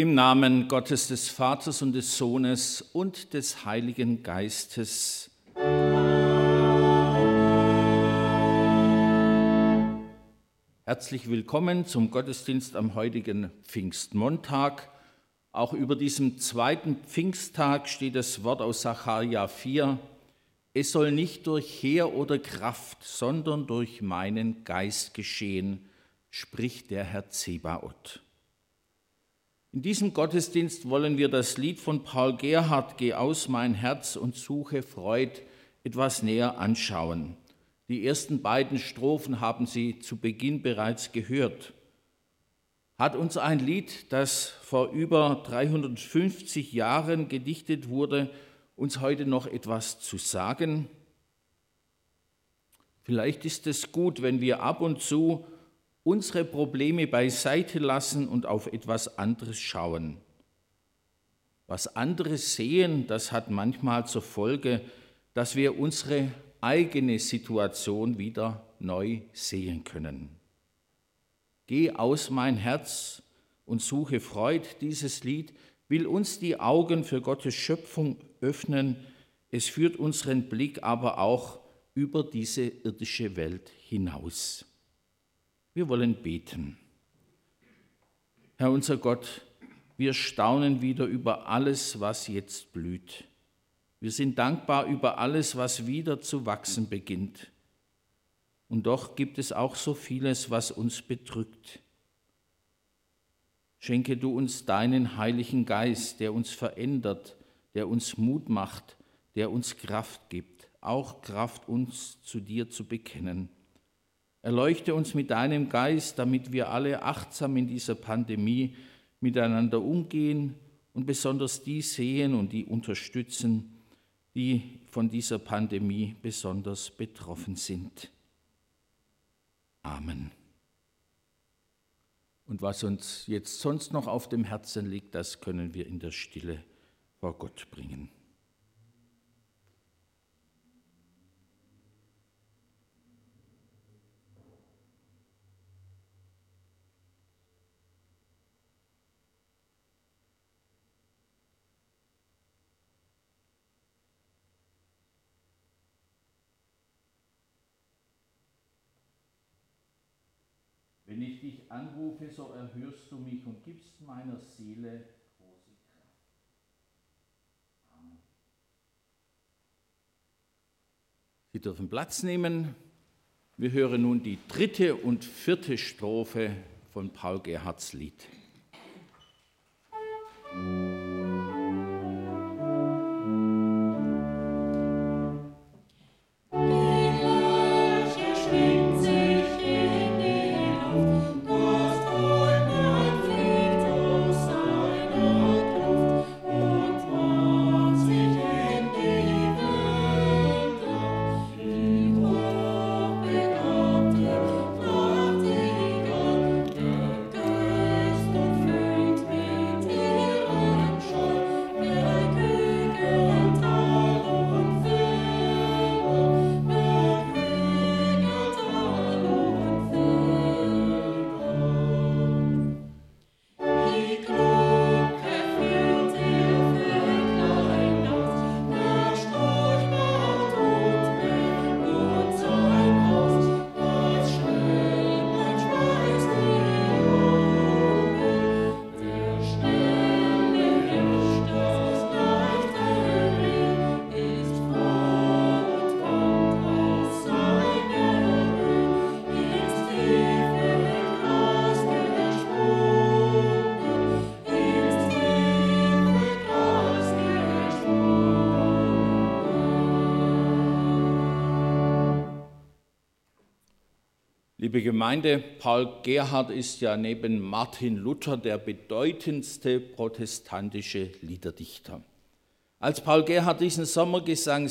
Im Namen Gottes des Vaters und des Sohnes und des Heiligen Geistes. Herzlich willkommen zum Gottesdienst am heutigen Pfingstmontag. Auch über diesem zweiten Pfingsttag steht das Wort aus Sacharja 4. Es soll nicht durch Heer oder Kraft, sondern durch meinen Geist geschehen, spricht der Herr Zebaoth. In diesem Gottesdienst wollen wir das Lied von Paul Gerhardt, Geh aus mein Herz und suche Freud, etwas näher anschauen. Die ersten beiden Strophen haben Sie zu Beginn bereits gehört. Hat uns ein Lied, das vor über 350 Jahren gedichtet wurde, uns heute noch etwas zu sagen? Vielleicht ist es gut, wenn wir ab und zu unsere Probleme beiseite lassen und auf etwas anderes schauen. Was anderes sehen, das hat manchmal zur Folge, dass wir unsere eigene Situation wieder neu sehen können. Geh aus mein Herz und suche Freud, dieses Lied will uns die Augen für Gottes Schöpfung öffnen. Es führt unseren Blick aber auch über diese irdische Welt hinaus. Wir wollen beten. Herr unser Gott, wir staunen wieder über alles, was jetzt blüht. Wir sind dankbar über alles, was wieder zu wachsen beginnt. Und doch gibt es auch so vieles, was uns bedrückt. Schenke du uns deinen Heiligen Geist, der uns verändert, der uns Mut macht, der uns Kraft gibt, auch Kraft, uns zu dir zu bekennen. Erleuchte uns mit deinem Geist, damit wir alle achtsam in dieser Pandemie miteinander umgehen und besonders die sehen und die unterstützen, die von dieser Pandemie besonders betroffen sind. Amen. Und was uns jetzt sonst noch auf dem Herzen liegt, das können wir in der Stille vor Gott bringen. Wenn ich dich anrufe, so erhörst du mich und gibst meiner Seele große Kraft. Amen. Sie dürfen Platz nehmen. Wir hören nun die 3. und 4. Strophe von Paul Gerhardts Lied. Liebe Gemeinde, Paul Gerhardt ist ja neben Martin Luther der bedeutendste protestantische Liederdichter. Als Paul Gerhardt diesen Sommergesang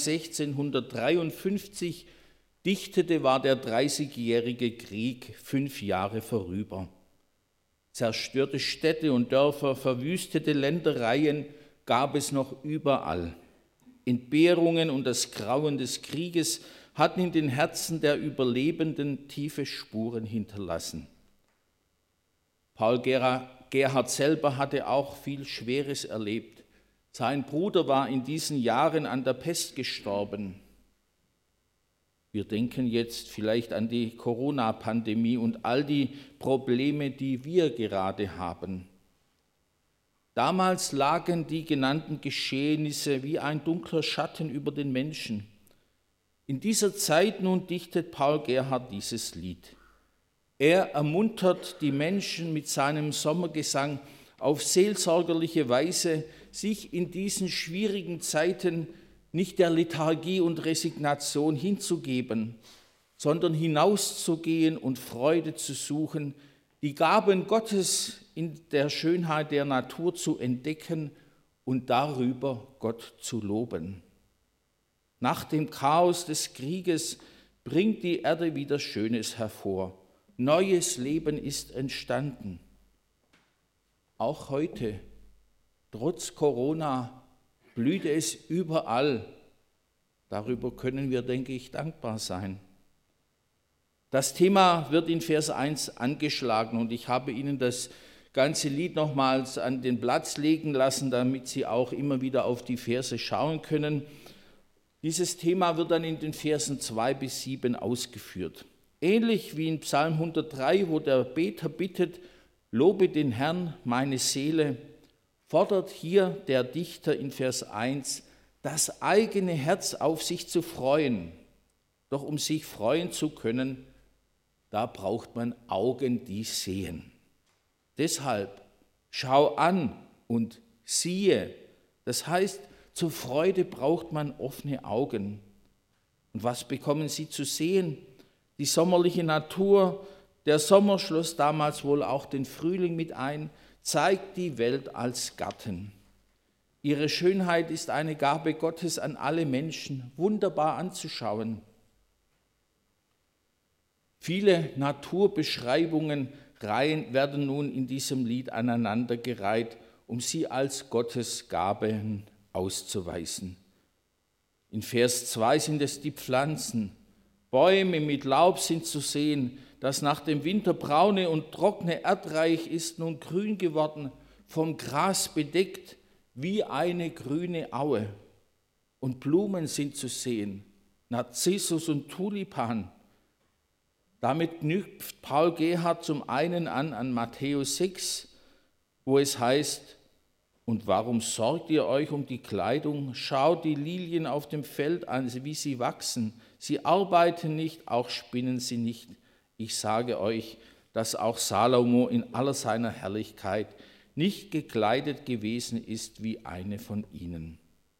1653 dichtete, war der 30-jährige Krieg 5 Jahre vorüber. Zerstörte Städte und Dörfer, verwüstete Ländereien gab es noch überall. Entbehrungen und das Grauen des Krieges hatten in den Herzen der Überlebenden tiefe Spuren hinterlassen. Paul Gerhard selber hatte auch viel Schweres erlebt. Sein Bruder war in diesen Jahren an der Pest gestorben. Wir denken jetzt vielleicht an die Corona-Pandemie und all die Probleme, die wir gerade haben. Damals lagen die genannten Geschehnisse wie ein dunkler Schatten über den Menschen. In dieser Zeit nun dichtet Paul Gerhard dieses Lied. Er ermuntert die Menschen mit seinem Sommergesang auf seelsorgerliche Weise, sich in diesen schwierigen Zeiten nicht der Lethargie und Resignation hinzugeben, sondern hinauszugehen und Freude zu suchen, die Gaben Gottes in der Schönheit der Natur zu entdecken und darüber Gott zu loben. Nach dem Chaos des Krieges bringt die Erde wieder Schönes hervor. Neues Leben ist entstanden. Auch heute, trotz Corona, blüht es überall. Darüber können wir, denke ich, dankbar sein. Das Thema wird in Vers 1 angeschlagen und ich habe Ihnen das ganze Lied nochmals an den Platz legen lassen, damit Sie auch immer wieder auf die Verse schauen können. Dieses Thema wird dann in den Versen 2 bis 7 ausgeführt. Ähnlich wie in Psalm 103, wo der Beter bittet, lobe den Herrn, meine Seele, fordert hier der Dichter in Vers 1, das eigene Herz auf sich zu freuen. Doch um sich freuen zu können, da braucht man Augen, die sehen. Deshalb schau an und siehe. Das heißt, zur Freude braucht man offene Augen. Und was bekommen Sie zu sehen? Die sommerliche Natur, der Sommer schloss damals wohl auch den Frühling mit ein, zeigt die Welt als Garten. Ihre Schönheit ist eine Gabe Gottes an alle Menschen, wunderbar anzuschauen. Viele Naturbeschreibungen werden nun in diesem Lied aneinandergereiht, um sie als Gottes Gaben auszuweisen. In Vers 2 sind es die Pflanzen. Bäume mit Laub sind zu sehen, das nach dem Winter braune und trockene Erdreich ist nun grün geworden, vom Gras bedeckt wie eine grüne Aue. Und Blumen sind zu sehen, Narzissus und Tulipan. Damit knüpft Paul Gerhard zum einen an Matthäus 6, wo es heißt, und warum sorgt ihr euch um die Kleidung? Schaut die Lilien auf dem Feld an, wie sie wachsen. Sie arbeiten nicht, auch spinnen sie nicht. Ich sage euch, dass auch Salomo in aller seiner Herrlichkeit nicht gekleidet gewesen ist wie eine von ihnen.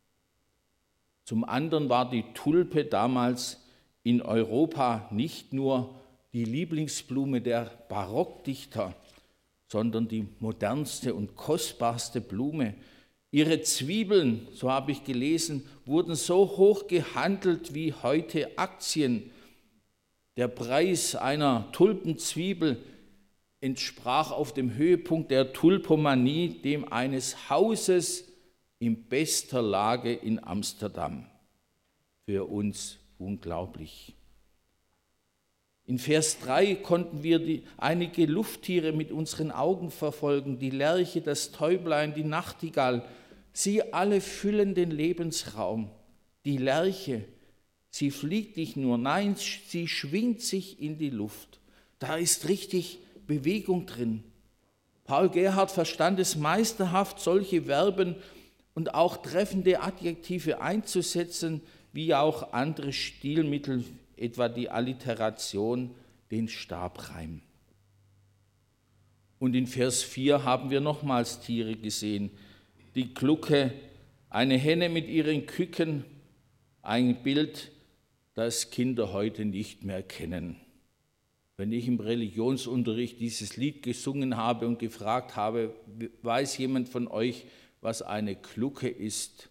Zum anderen war die Tulpe damals in Europa nicht nur die Lieblingsblume der Barockdichter, sondern die modernste und kostbarste Blume. Ihre Zwiebeln, so habe ich gelesen, wurden so hoch gehandelt wie heute Aktien. Der Preis einer Tulpenzwiebel entsprach auf dem Höhepunkt der Tulpomanie dem eines Hauses in bester Lage in Amsterdam. Für uns unglaublich. In Vers 3 konnten wir einige Lufttiere mit unseren Augen verfolgen, die Lerche, das Täublein, die Nachtigall. Sie alle füllen den Lebensraum. Die Lerche, sie fliegt nicht nur, nein, sie schwingt sich in die Luft. Da ist richtig Bewegung drin. Paul Gerhard verstand es meisterhaft, solche Verben und auch treffende Adjektive einzusetzen, wie auch andere Stilmittel, etwa die Alliteration, den Stabreim. Und in Vers 4 haben wir nochmals Tiere gesehen. Die Glucke, eine Henne mit ihren Küken, ein Bild, das Kinder heute nicht mehr kennen. Wenn ich im Religionsunterricht dieses Lied gesungen habe und gefragt habe, weiß jemand von euch, was eine Glucke ist?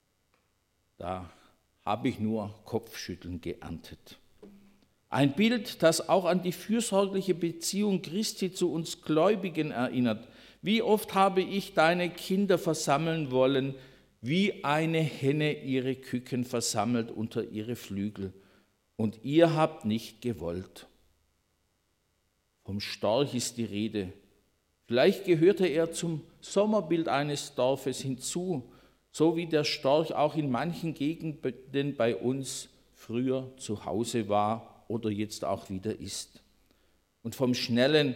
Da habe ich nur Kopfschütteln geerntet. Ein Bild, das auch an die fürsorgliche Beziehung Christi zu uns Gläubigen erinnert. Wie oft habe ich deine Kinder versammeln wollen, wie eine Henne ihre Küken versammelt unter ihre Flügel, und ihr habt nicht gewollt. Vom Storch ist die Rede. Vielleicht gehörte er zum Sommerbild eines Dorfes hinzu, so wie der Storch auch in manchen Gegenden bei uns früher zu Hause war oder jetzt auch wieder ist. Und vom schnellen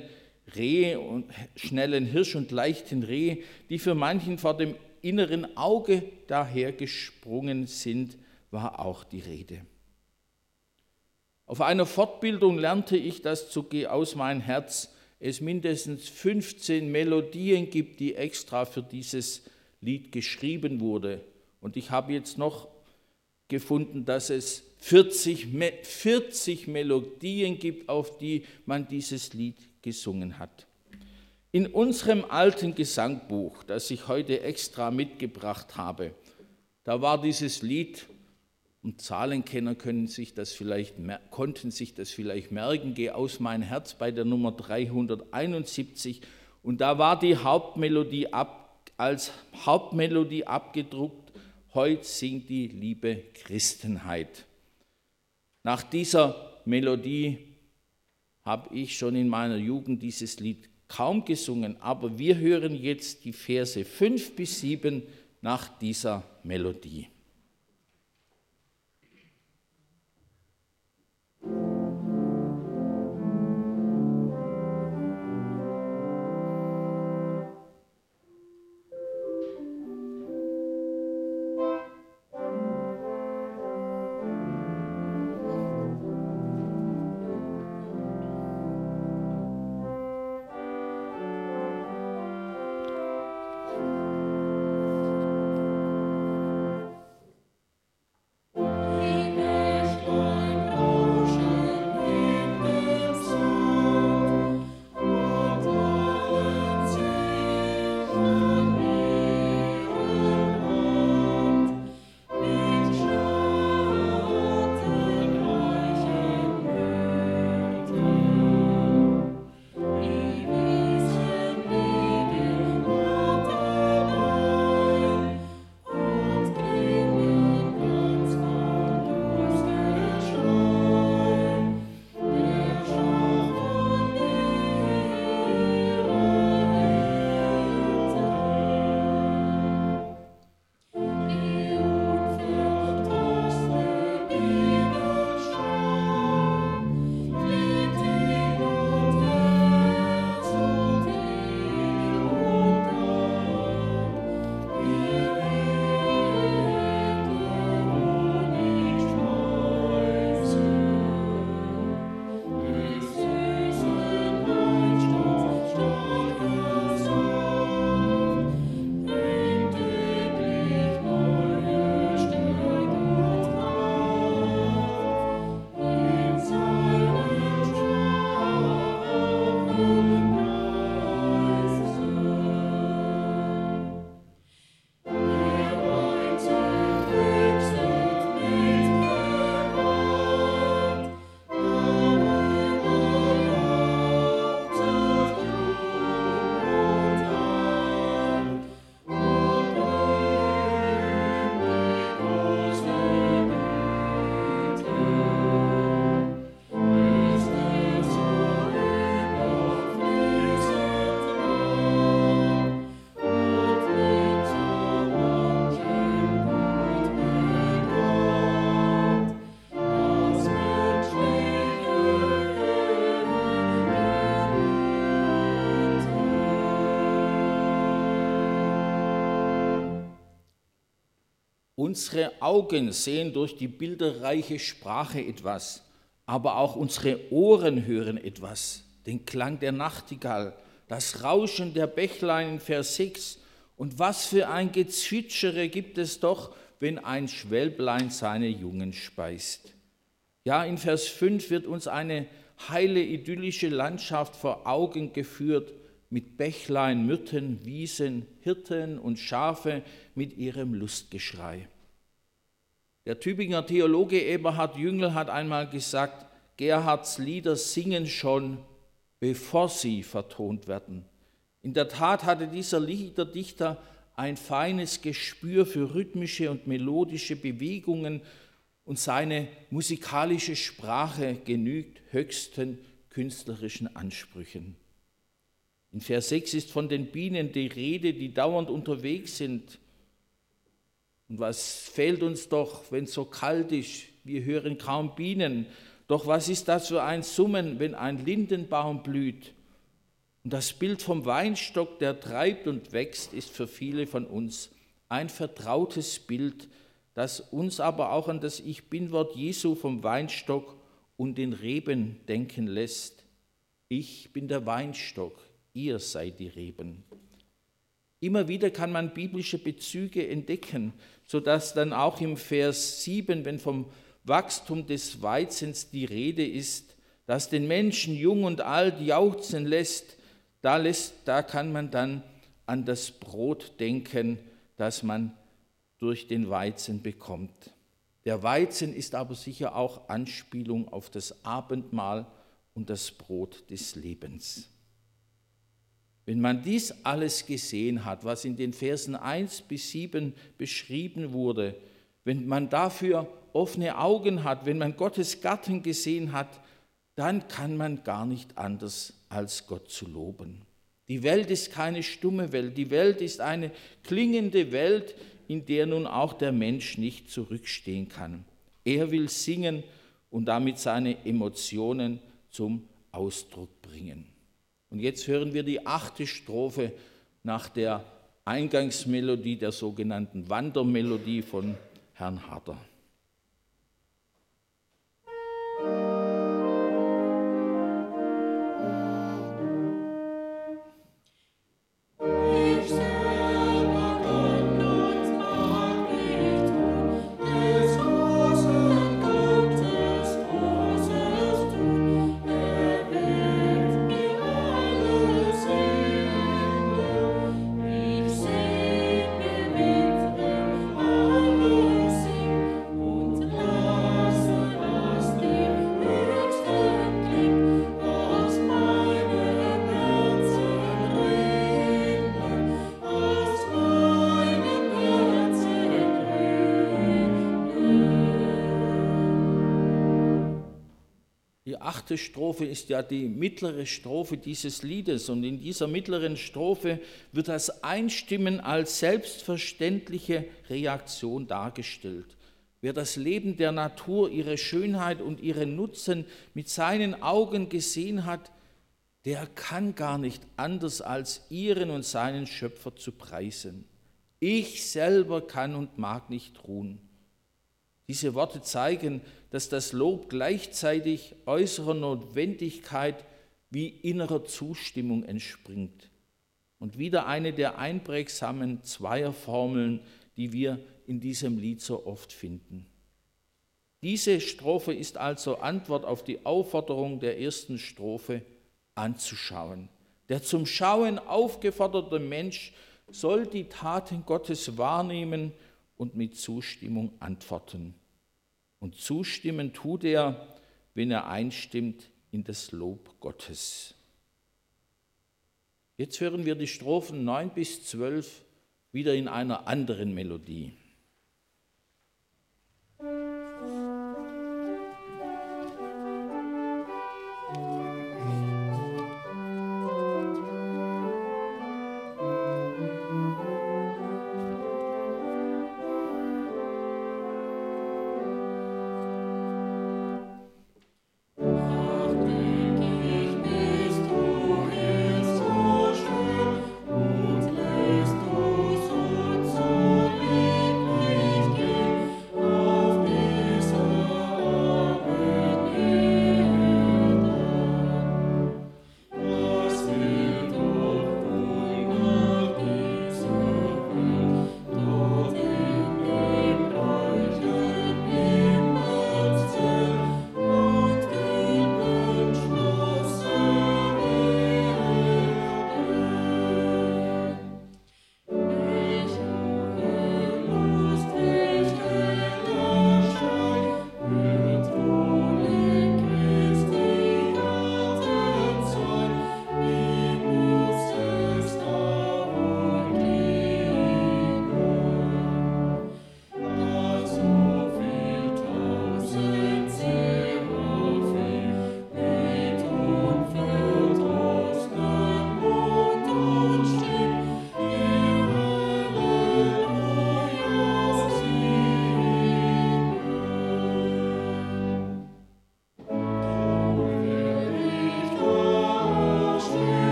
Hirsch und leichten Reh, die für manchen vor dem inneren Auge dahergesprungen sind, war auch die Rede. Auf einer Fortbildung lernte ich, dass zu Geh aus mein Herz es mindestens 15 Melodien gibt, die extra für dieses Lied geschrieben wurde. Und ich habe jetzt noch gefunden, dass es 40 Melodien gibt, auf die man dieses Lied gesungen hat. In unserem alten Gesangbuch, das ich heute extra mitgebracht habe, da war dieses Lied, und Zahlenkenner konnten sich das vielleicht merken, Geh aus mein Herz bei der Nummer 371, und da war die Hauptmelodie als Hauptmelodie abgedruckt: Heut singt die liebe Christenheit. Nach dieser Melodie habe ich schon in meiner Jugend dieses Lied kaum gesungen, aber wir hören jetzt die Verse 5 bis 7 nach dieser Melodie. Unsere Augen sehen durch die bilderreiche Sprache etwas, aber auch unsere Ohren hören etwas, den Klang der Nachtigall, das Rauschen der Bächlein in Vers 6. Und was für ein Gezwitschere gibt es doch, wenn ein Schwälblein seine Jungen speist. Ja, in Vers 5 wird uns eine heile, idyllische Landschaft vor Augen geführt, mit Bächlein, Myrten, Wiesen, Hirten und Schafe mit ihrem Lustgeschrei. Der Tübinger Theologe Eberhard Jüngel hat einmal gesagt, Gerhards Lieder singen schon, bevor sie vertont werden. In der Tat hatte dieser Liederdichter ein feines Gespür für rhythmische und melodische Bewegungen und seine musikalische Sprache genügt höchsten künstlerischen Ansprüchen. In Vers 6 ist von den Bienen die Rede, die dauernd unterwegs sind. Und was fehlt uns doch, wenn es so kalt ist? Wir hören kaum Bienen. Doch was ist das für ein Summen, wenn ein Lindenbaum blüht? Und das Bild vom Weinstock, der treibt und wächst, ist für viele von uns ein vertrautes Bild, das uns aber auch an das Ich Bin-Wort Jesu vom Weinstock und den Reben denken lässt. Ich bin der Weinstock, ihr seid die Reben. Immer wieder kann man biblische Bezüge entdecken, sodass dann auch im Vers 7, wenn vom Wachstum des Weizens die Rede ist, das den Menschen jung und alt jauchzen lässt, da kann man dann an das Brot denken, das man durch den Weizen bekommt. Der Weizen ist aber sicher auch Anspielung auf das Abendmahl und das Brot des Lebens. Wenn man dies alles gesehen hat, was in den Versen 1 bis 7 beschrieben wurde, wenn man dafür offene Augen hat, wenn man Gottes Garten gesehen hat, dann kann man gar nicht anders, als Gott zu loben. Die Welt ist keine stumme Welt, die Welt ist eine klingende Welt, in der nun auch der Mensch nicht zurückstehen kann. Er will singen und damit seine Emotionen zum Ausdruck bringen. Und jetzt hören wir die 8. Strophe nach der Eingangsmelodie, der sogenannten Wandermelodie von Herrn Harder. Die 8. Strophe ist ja die mittlere Strophe dieses Liedes und in dieser mittleren Strophe wird das Einstimmen als selbstverständliche Reaktion dargestellt. Wer das Leben der Natur, ihre Schönheit und ihren Nutzen mit seinen Augen gesehen hat, der kann gar nicht anders als ihren und seinen Schöpfer zu preisen. Ich selber kann und mag nicht ruhen. Diese Worte zeigen, dass das Lob gleichzeitig äußerer Notwendigkeit wie innerer Zustimmung entspringt. Und wieder eine der einprägsamen Zweierformeln, die wir in diesem Lied so oft finden. Diese Strophe ist also Antwort auf die Aufforderung der 1. Strophe anzuschauen. Der zum Schauen aufgeforderte Mensch soll die Taten Gottes wahrnehmen und mit Zustimmung antworten. Und zustimmen tut er, wenn er einstimmt in das Lob Gottes. Jetzt hören wir die Strophen 9 bis 12 wieder in einer anderen Melodie.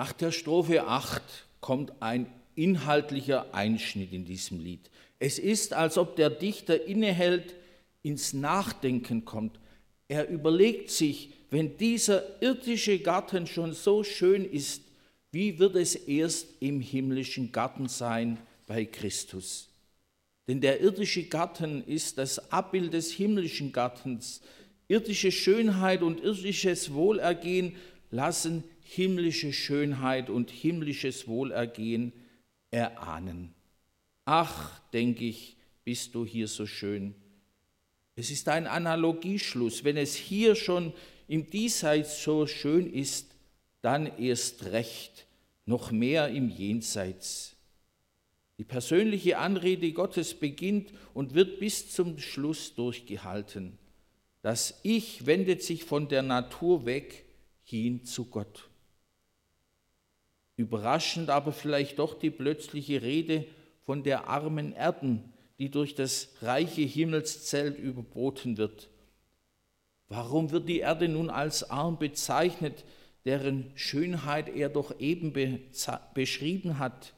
Nach der Strophe 8 kommt ein inhaltlicher Einschnitt in diesem Lied. Es ist, als ob der Dichter innehält, ins Nachdenken kommt. Er überlegt sich, wenn dieser irdische Garten schon so schön ist, wie wird es erst im himmlischen Garten sein bei Christus? Denn der irdische Garten ist das Abbild des himmlischen Gartens. Irdische Schönheit und irdisches Wohlergehen lassen himmlische Schönheit und himmlisches Wohlergehen erahnen. Ach, denke ich, bist du hier so schön. Es ist ein Analogieschluss. Wenn es hier schon im Diesseits so schön ist, dann erst recht, noch mehr im Jenseits. Die persönliche Anrede Gottes beginnt und wird bis zum Schluss durchgehalten. Das Ich wendet sich von der Natur weg hin zu Gott. Überraschend aber vielleicht doch die plötzliche Rede von der armen Erden, die durch das reiche Himmelszelt überboten wird. Warum wird die Erde nun als arm bezeichnet, deren Schönheit er doch eben beschrieben hat?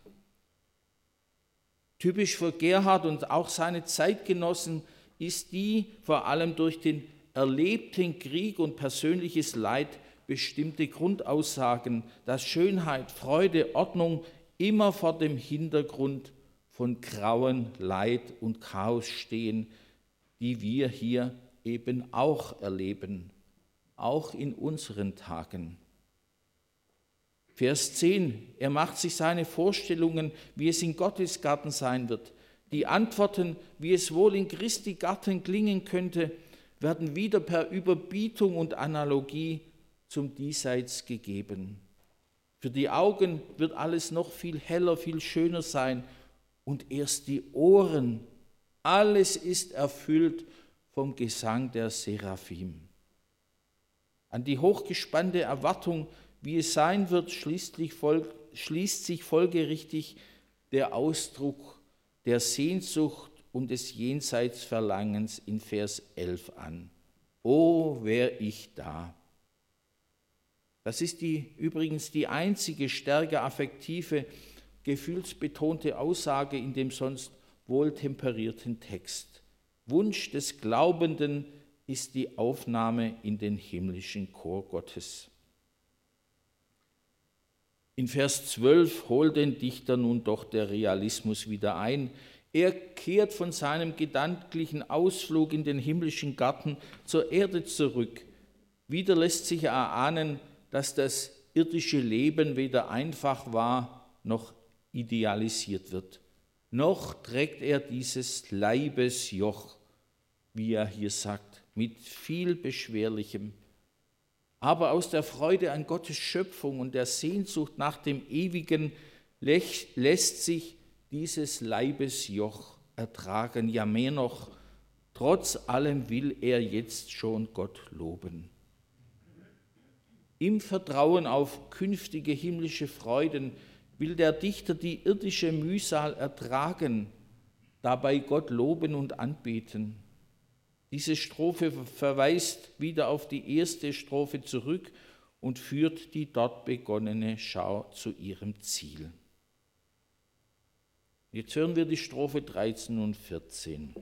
Typisch für Gerhard und auch seine Zeitgenossen ist die vor allem durch den erlebten Krieg und persönliches Leid bestimmte Grundaussagen, dass Schönheit, Freude, Ordnung immer vor dem Hintergrund von Grauen, Leid und Chaos stehen, die wir hier eben auch erleben, auch in unseren Tagen. Vers 10, er macht sich seine Vorstellungen, wie es in Gottes Garten sein wird. Die Antworten, wie es wohl in Christi Garten klingen könnte, werden wieder per Überbietung und Analogie zum Diesseits gegeben. Für die Augen wird alles noch viel heller, viel schöner sein und erst die Ohren, alles ist erfüllt vom Gesang der Seraphim. An die hochgespannte Erwartung, wie es sein wird, schließt sich folgerichtig der Ausdruck der Sehnsucht und des Jenseitsverlangens in Vers 11 an. O, wär ich da! Das ist übrigens die einzige stärker affektive, gefühlsbetonte Aussage in dem sonst wohltemperierten Text. Wunsch des Glaubenden ist die Aufnahme in den himmlischen Chor Gottes. In Vers 12 holt den Dichter nun doch der Realismus wieder ein. Er kehrt von seinem gedanklichen Ausflug in den himmlischen Garten zur Erde zurück. Wieder lässt sich erahnen, dass das irdische Leben weder einfach war, noch idealisiert wird. Noch trägt er dieses Leibesjoch, wie er hier sagt, mit viel Beschwerlichem. Aber aus der Freude an Gottes Schöpfung und der Sehnsucht nach dem Ewigen lässt sich dieses Leibesjoch ertragen. Ja, mehr noch, trotz allem will er jetzt schon Gott loben. Im Vertrauen auf künftige himmlische Freuden will der Dichter die irdische Mühsal ertragen, dabei Gott loben und anbeten. Diese Strophe verweist wieder auf die erste Strophe zurück und führt die dort begonnene Schau zu ihrem Ziel. Jetzt hören wir die Strophe 13 und 14.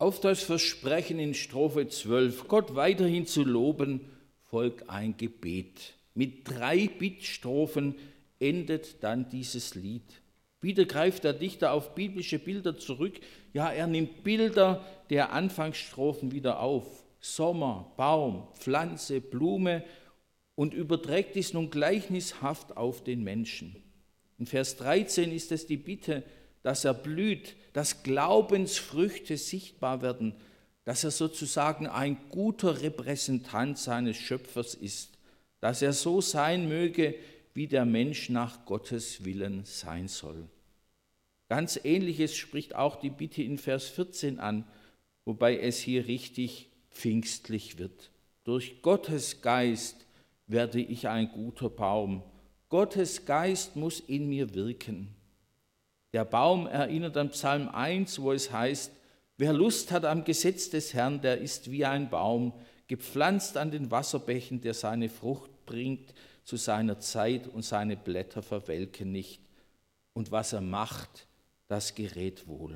Auf das Versprechen in Strophe 12, Gott weiterhin zu loben, folgt ein Gebet. Mit 3 Bittstrophen endet dann dieses Lied. Wieder greift der Dichter auf biblische Bilder zurück. Ja, er nimmt Bilder der Anfangsstrophen wieder auf. Sommer, Baum, Pflanze, Blume und überträgt dies nun gleichnishaft auf den Menschen. In Vers 13 ist es die Bitte, dass er blüht, dass Glaubensfrüchte sichtbar werden, dass er sozusagen ein guter Repräsentant seines Schöpfers ist, dass er so sein möge, wie der Mensch nach Gottes Willen sein soll. Ganz Ähnliches spricht auch die Bitte in Vers 14 an, wobei es hier richtig pfingstlich wird. Durch Gottes Geist werde ich ein guter Baum. Gottes Geist muss in mir wirken. Der Baum erinnert an Psalm 1, wo es heißt, wer Lust hat am Gesetz des Herrn, der ist wie ein Baum, gepflanzt an den Wasserbächen, der seine Frucht bringt zu seiner Zeit und seine Blätter verwelken nicht. Und was er macht, das gerät wohl.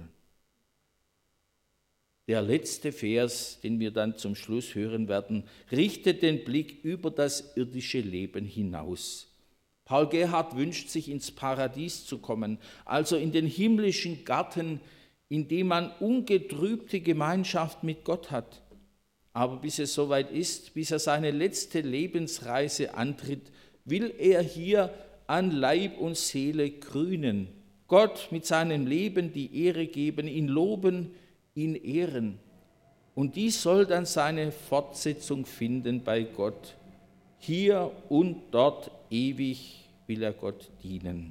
Der letzte Vers, den wir dann zum Schluss hören werden, richtet den Blick über das irdische Leben hinaus. Paul Gerhard wünscht sich, ins Paradies zu kommen, also in den himmlischen Garten, in dem man ungetrübte Gemeinschaft mit Gott hat. Aber bis es soweit ist, bis er seine letzte Lebensreise antritt, will er hier an Leib und Seele grünen, Gott mit seinem Leben die Ehre geben, ihn loben, ihn ehren. Und dies soll dann seine Fortsetzung finden bei Gott. Hier und dort ewig will er Gott dienen.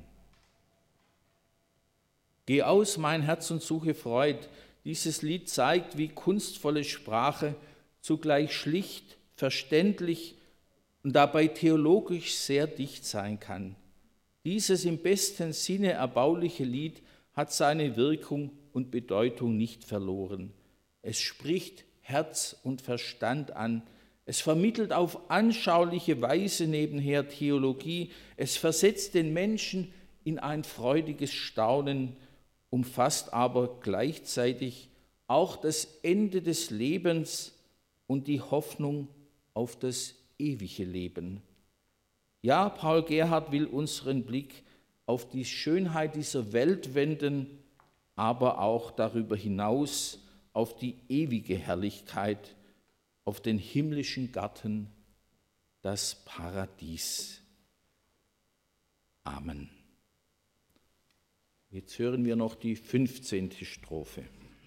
Geh aus, mein Herz, und suche Freud. Dieses Lied zeigt, wie kunstvolle Sprache zugleich schlicht, verständlich und dabei theologisch sehr dicht sein kann. Dieses im besten Sinne erbauliche Lied hat seine Wirkung und Bedeutung nicht verloren. Es spricht Herz und Verstand an. Es vermittelt auf anschauliche Weise nebenher Theologie. Es versetzt den Menschen in ein freudiges Staunen, umfasst aber gleichzeitig auch das Ende des Lebens und die Hoffnung auf das ewige Leben. Ja, Paul Gerhard will unseren Blick auf die Schönheit dieser Welt wenden, aber auch darüber hinaus auf die ewige Herrlichkeit, auf den himmlischen Garten, das Paradies. Amen. Jetzt hören wir noch die 15. Strophe.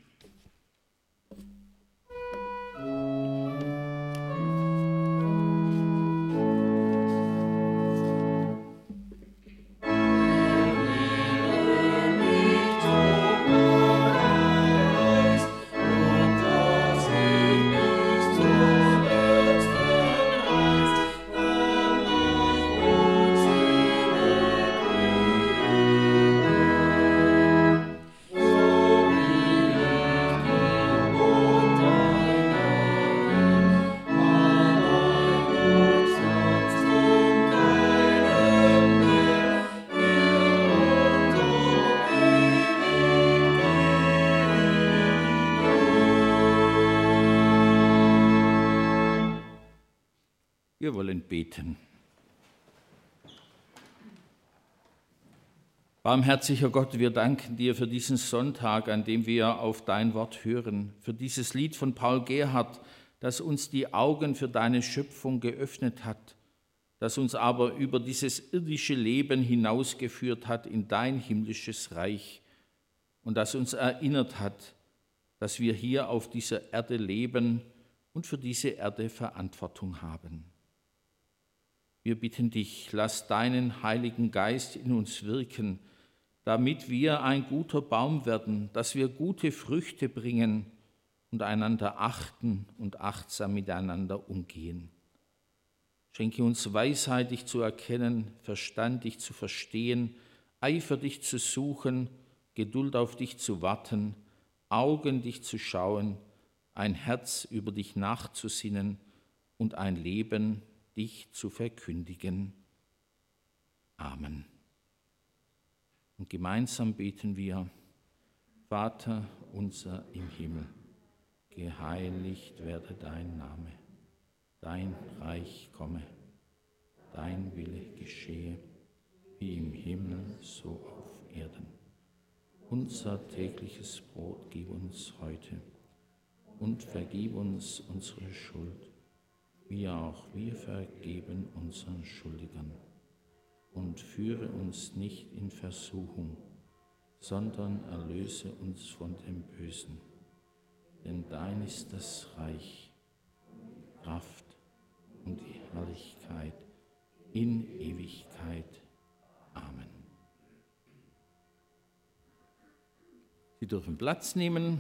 Wir wollen beten. Barmherziger Gott, wir danken dir für diesen Sonntag, an dem wir auf dein Wort hören, für dieses Lied von Paul Gerhard, das uns die Augen für deine Schöpfung geöffnet hat, das uns aber über dieses irdische Leben hinausgeführt hat in dein himmlisches Reich und das uns erinnert hat, dass wir hier auf dieser Erde leben und für diese Erde Verantwortung haben. Wir bitten dich, lass deinen Heiligen Geist in uns wirken, damit wir ein guter Baum werden, dass wir gute Früchte bringen und einander achten und achtsam miteinander umgehen. Schenke uns Weisheit, dich zu erkennen, Verstand, dich zu verstehen, Eifer, dich zu suchen, Geduld auf dich zu warten, Augen, dich zu schauen, ein Herz, über dich nachzusinnen und ein Leben, dich zu verkündigen. Amen. Und gemeinsam beten wir: Vater unser im Himmel, geheiligt werde dein Name, dein Reich komme, dein Wille geschehe, wie im Himmel, so auf Erden. Unser tägliches Brot gib uns heute und vergib uns unsere Schuld, wie auch wir vergeben unseren Schuldigern. Und führe uns nicht in Versuchung, sondern erlöse uns von dem Bösen. Denn dein ist das Reich, Kraft und die Herrlichkeit in Ewigkeit. Amen. Sie dürfen Platz nehmen.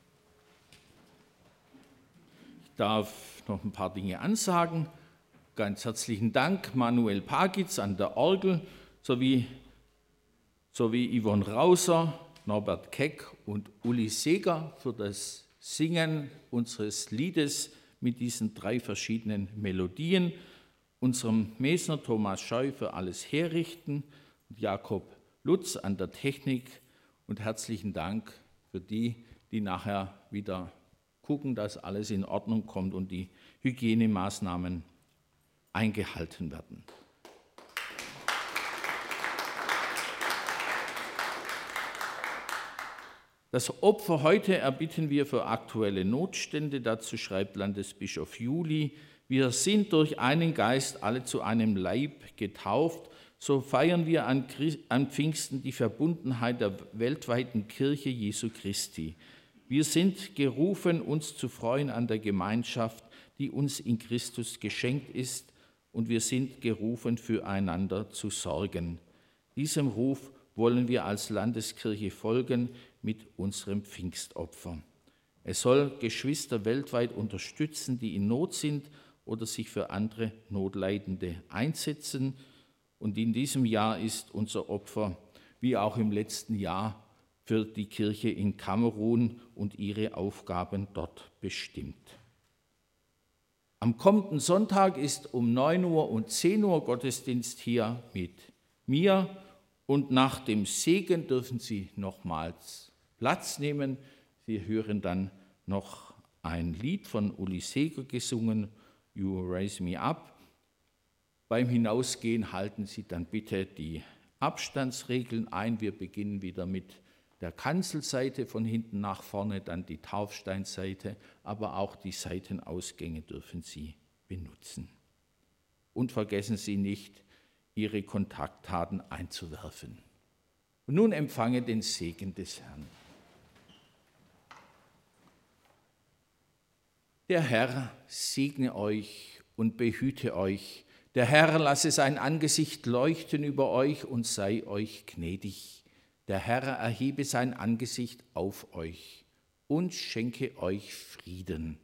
Ich darf noch ein paar Dinge ansagen. Ganz herzlichen Dank Manuel Pagitz an der Orgel sowie Yvonne Rauser, Norbert Keck und Uli Seeger für das Singen unseres Liedes mit diesen 3 verschiedenen Melodien, unserem Mesner Thomas Scheu für alles Herrichten und Jakob Lutz an der Technik und herzlichen Dank für die, die nachher wieder gucken, dass alles in Ordnung kommt und die Hygienemaßnahmen eingehalten werden. Das Opfer heute erbitten wir für aktuelle Notstände. Dazu schreibt Landesbischof Juli: Wir sind durch einen Geist alle zu einem Leib getauft. So feiern wir an Pfingsten die Verbundenheit der weltweiten Kirche Jesu Christi. Wir sind gerufen, uns zu freuen an der Gemeinschaft, die uns in Christus geschenkt ist, und wir sind gerufen, füreinander zu sorgen. Diesem Ruf wollen wir als Landeskirche folgen mit unserem Pfingstopfer. Es soll Geschwister weltweit unterstützen, die in Not sind oder sich für andere Notleidende einsetzen. Und in diesem Jahr ist unser Opfer, wie auch im letzten Jahr, für die Kirche in Kamerun und ihre Aufgaben dort bestimmt. Am kommenden Sonntag ist um 9 Uhr und 10 Uhr Gottesdienst hier mit mir. Und nach dem Segen dürfen Sie nochmals Platz nehmen. Sie hören dann noch ein Lied von Uli Seeger gesungen, You Raise Me Up. Beim Hinausgehen halten Sie dann bitte die Abstandsregeln ein. Wir beginnen wieder mit der Kanzelseite von hinten nach vorne, dann die Taufsteinseite, aber auch die Seitenausgänge dürfen Sie benutzen. Und vergessen Sie nicht, Ihre Kontaktdaten einzuwerfen. Und nun empfange den Segen des Herrn. Der Herr segne euch und behüte euch. Der Herr lasse sein Angesicht leuchten über euch und sei euch gnädig. Der Herr erhebe sein Angesicht auf euch und schenke euch Frieden.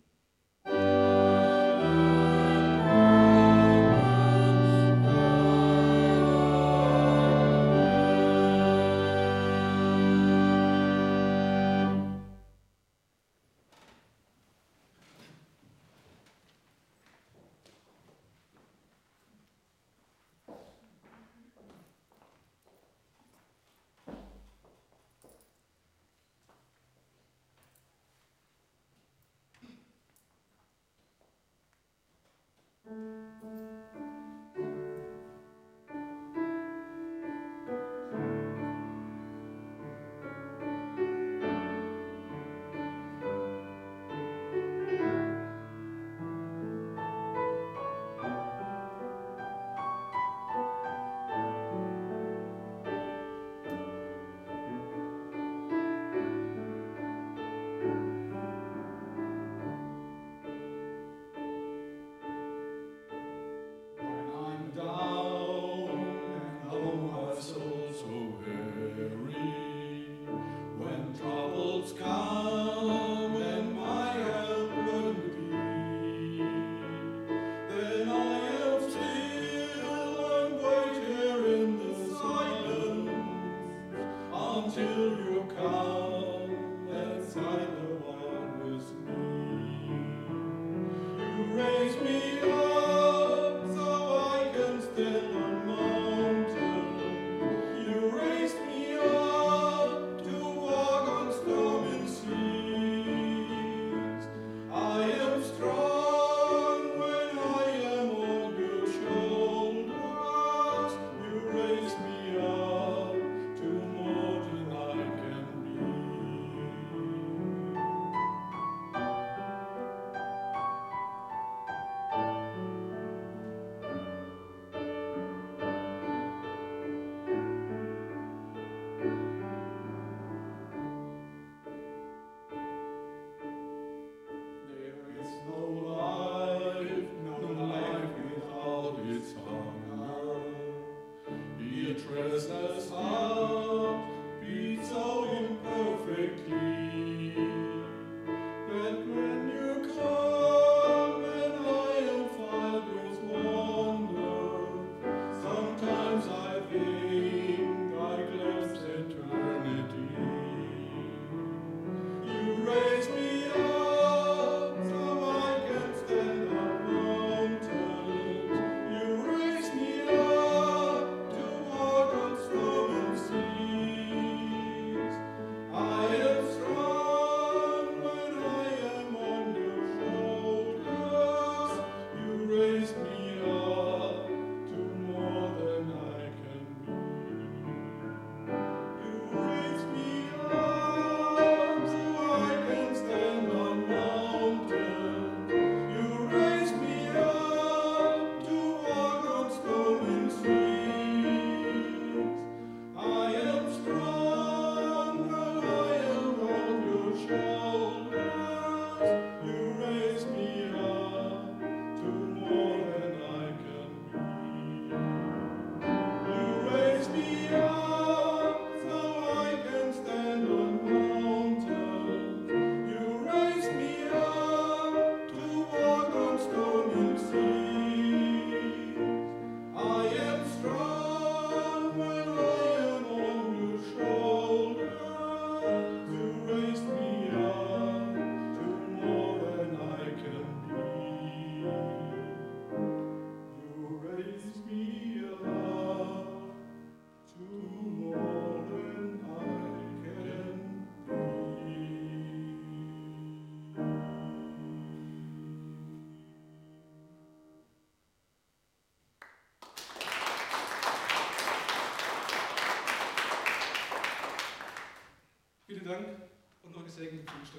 Dank und noch gesegnete Pfingsten.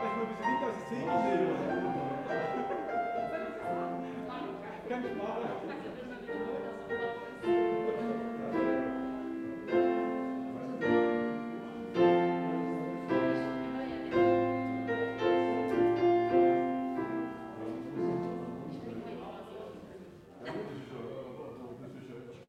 Kann ich machen.